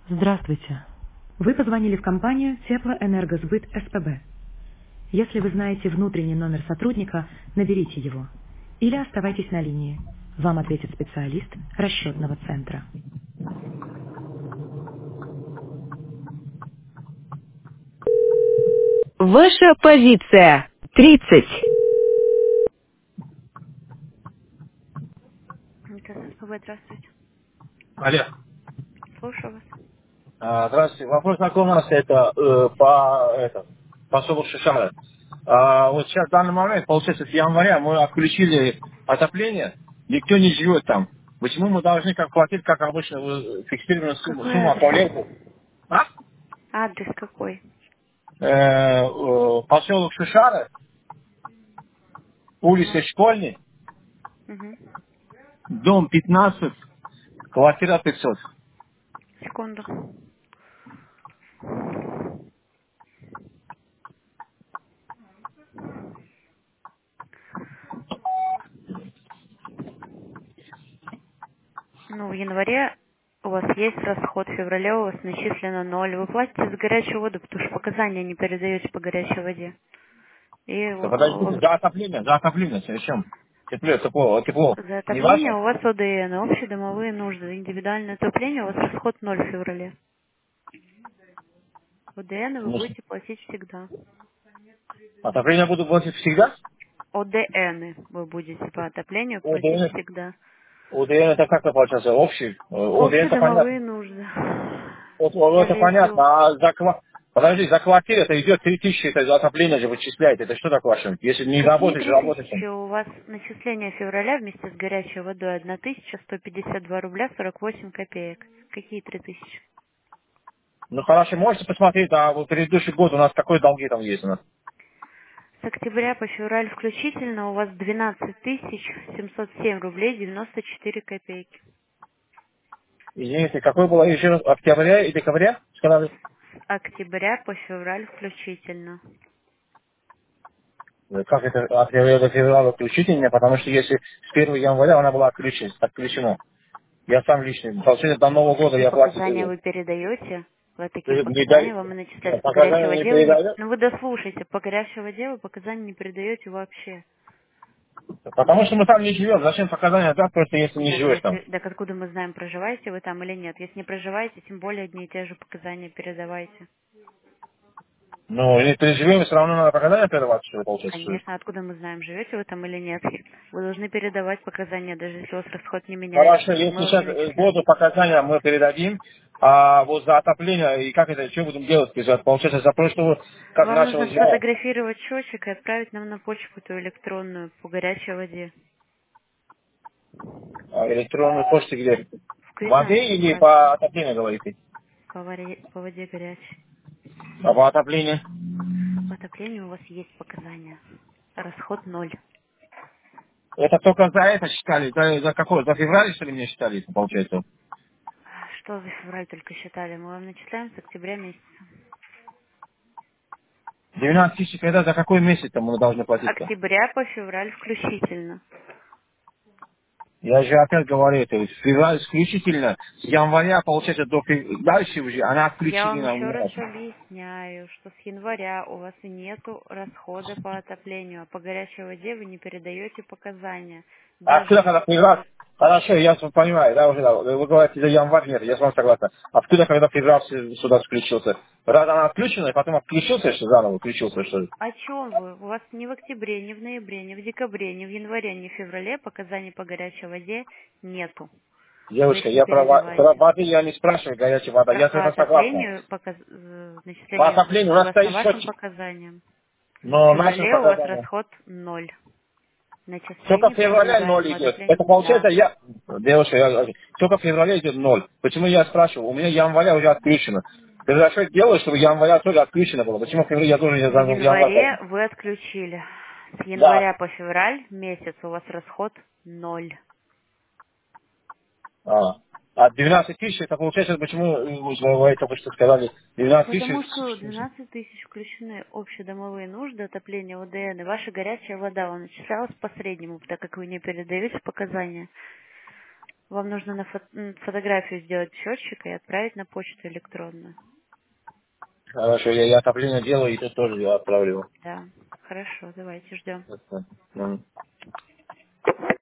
Здравствуйте. Вы позвонили в компанию Теплоэнергосбыт СПБ. Если вы знаете внутренний номер сотрудника, наберите его. Или оставайтесь на линии. Вам ответит специалист расчетного центра. Ваша позиция. 30. Это СПБ, здравствуйте. Алло. Слушаю вас. Здравствуйте. Вопрос такой у нас по особо Шишара. Вот сейчас в данный момент, получается, с января мы отключили отопление, никто не живет там. Почему мы должны как платить, как обычно, фиксированную Какой сумму отправляем? адрес? А? Адрес какой? Поселок Шишара, улица Ага. Школьный, Угу. дом 15, квартира 500. Секунду. Ну, в январе у вас есть расход, в феврале у вас начислено 0. Вы платите за горячую воду, потому что показания не передаете по горячей воде. И Да подождите, за отопление, зачем? Тепло, за не отопление ваше? у вас ОДН, общедомовые нужды. Индивидуальное отопление у вас расход 0 в феврале. ОДН вы Ну, будете платить всегда. отопление буду платить всегда? ОДН вы будете по отоплению платить ОДН, всегда. ОДН это как это получается? Общий? ОДН это Общедомовые понятно. нужды. Это Даже если понятно, а подожди, за квартиру это идет 3000, это за отопление же вычисляет. Это что такое вообще? Если не какие работаешь, работаешь. 3000 у вас начисление февраля вместе с горячей водой 1152 рубля 48 копеек. Какие 3000? Ну хорошо, можете посмотреть, а вот предыдущий год у нас какой долги там есть у нас? С октября по февраль включительно у вас 12 707 рублей 94 копейки. Извините, какой было еще раз, октября и декабря? Сказали? С октября по февраль включительно. Как это октября до февраля включительно, потому что если с 1 января она была отключена. Я сам лично, получается, до Нового года И я платил. показания вы передаете? Вот такие Не показания дай, вам и начисляются. По горячей показания не воде вы не... передаю, Ну вы дослушайте, по горячей воде вы показания не передаете вообще. потому что мы там не живем. Зачем показания дать, просто если не Так, живешь там? так откуда мы знаем, проживаете вы там или нет? Если не проживаете, тем более одни и те же показания передавайте. Ну, если живем, все равно надо показания передавать, что ли, получается. Что ли? Конечно, откуда мы знаем, живете вы там или нет. Вы должны передавать показания, даже если у вас расход не меняется, Хорошо, чтобы если мы вам сейчас не начисляли. году показания мы передадим, а вот за отопление, и как это, что будем делать? Получается, за прошлого, как Вам начал нужно зима, сфотографировать счетчик и отправить нам на почту эту электронную по горячей воде. электронную почту где? В В воде квитанции или по указано. отоплению говорите? По воде горячей. А по отоплению? По отоплению у вас есть показания. Расход 0. Это только за это считали, за какой? За февраль, что ли, мне считали, получается? Что за февраль только считали? Мы вам начисляем с октября месяца. 12 тысяч, когда за какой месяц там мы должны С платить-то? октября по февраль включительно. Я же опять говорю, это февраль исключительно, с января, получается, дальше уже, она Я вам включительно у еще раз меня. объясняю, что с января у вас нету расхода по отоплению, а по горячей воде вы не передаете показания. А Даже откуда когда если у февраль? вас... Хорошо, я с вами понимаю, да, уже, да, вы говорите, за январь нет, я с вами согласен. Откуда, когда февраль сюда включился? Раз она отключена, и потом отключился, что заново включился, что ли? О чем вы? У вас ни в октябре, ни в ноябре, ни в декабре, ни в январе, ни в феврале показаний по горячей воде нету. Вы Девушка, их не я про передавайте. воды я не спрашиваю, горячая вода, я с По этим согласен. отоплению По начисление отоплению у нас стоит согласно вашим счетчик, показаниям. В но наши феврале у вас показания. расход 0. Только в Начислений по феврале ноль индивидуальному идет. Это отоплению? получается, Да. девушка, только в феврале идет ноль. Почему я спрашиваю? У меня января уже отключено. Ты за что делаешь, чтобы января тоже отключено было? Почему в феврале я тоже не В за январь? январе вы отключили. С Да. января по февраль месяц у вас расход 0. А 12 тысяч, это получается, почему вы только что сказали, 12 Потому что тысяч? 12 тысяч включены общедомовые нужды, отопление ОДН, и ваша горячая вода вам начислялась по среднему, так как вы не передаете показания. Вам нужно на фотографию сделать счетчика и отправить на почту электронную. Хорошо, я отопление делаю, и тут тоже я отправлю. Да, хорошо, давайте ждем. Мгм.